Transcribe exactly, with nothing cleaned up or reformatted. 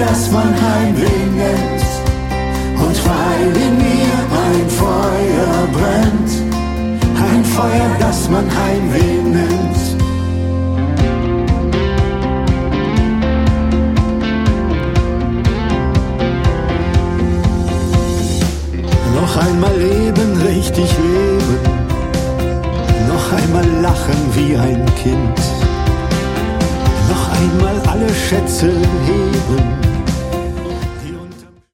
das man Heimweh nennt. Und weil in mir ein Feuer brennt, ein Feuer, das man Heimweh nennt. Noch einmal leben, richtig leben, noch einmal lachen wie ein Kind, noch einmal alle Schätze heben